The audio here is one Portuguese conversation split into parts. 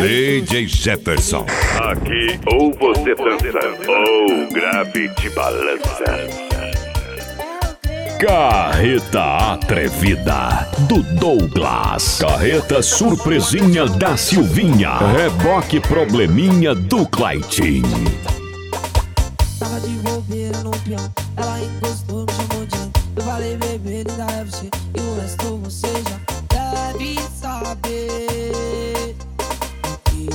DJ Jefferson. Aqui ou você dança ou grave te balança. Carreta Atrevida do Douglas. Carreta Surpresinha da Silvinha. Reboque Probleminha do Claitinho. Tava de bobeira no peão, ela encostou, me chamou de eu falei, bebê, linda é você, e o resto você já deve saber o que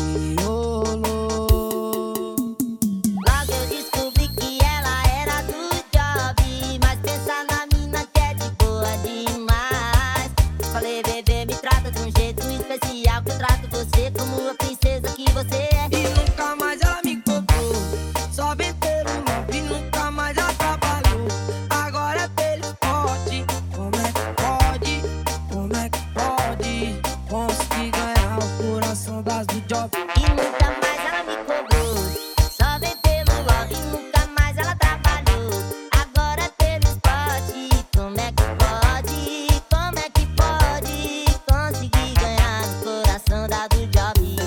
rolou. Logo eu descobri que ela era do job, mas pensa na mina que é de boa demais. Falei, bebê, me trata de um jeito especial, que eu trato você como a princesa que você é. E nunca mais ela me cobrou, só vem pelo love, e nunca mais ela trabalhou. Agora é pelo esporte, como é que pode? Como é que pode conseguir ganhar o coração das do job? E nunca mais ela me cobrou, só vem pelo love, e nunca mais ela trabalhou. Agora é pelo esporte, como é que pode? Como é que pode conseguir ganhar o coração da do job?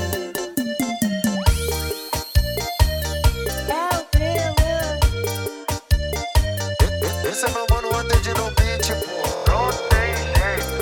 Esse é meu mano Andy no beat, pô. Não tem jeito.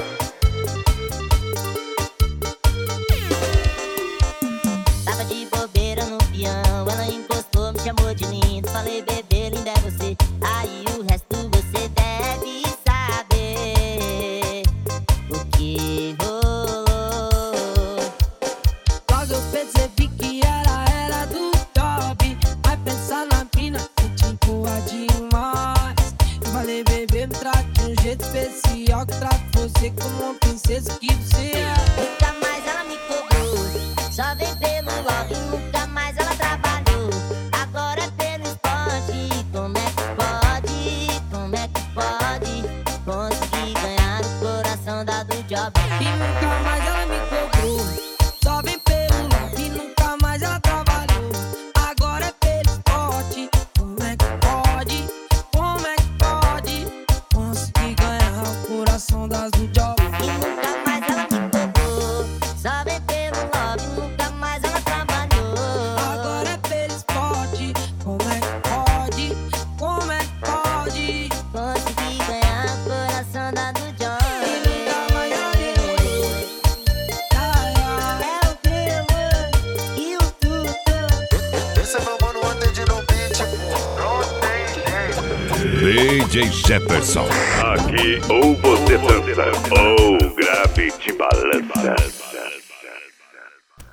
Tava de bobeira no peão, ela encostou, me chamou de lindo. Falei, bebê, linda é você, aí o resto você deve saber o que rolou. Logo eu percebi que ela era do job, vai pensar na mina que te empurra demais. Eu falei, bebê, me trate de um jeito especial, que trato você como uma princesa que você é. Nunca mais ela me cobrou, só vem pelo love, nunca mais ela trabalhou. Agora é pelo esporte, como é que pode? Como é que pode conseguir ganhar o coração da do job? E nunca mais ela me cobrou, só vem pelo love, e nunca mais ela trabalhou. Agora é pelo esporte, como é que pode? Como é que pode conseguir ganhar o coração das do job? E nunca mais ela me cobrou, só vem pelo love, nunca mais ela trabalhou. Agora é pelo esporte, como é que pode? Como é que pode? Consegui ganhar o coração da do job. E nunca mais ela me cobrou. É o primo e o tudo. Esse é meu mano Andy no beat, pô. Não tem jeito. DJ Jefferson. Aqui ou você dança ou grave te balança.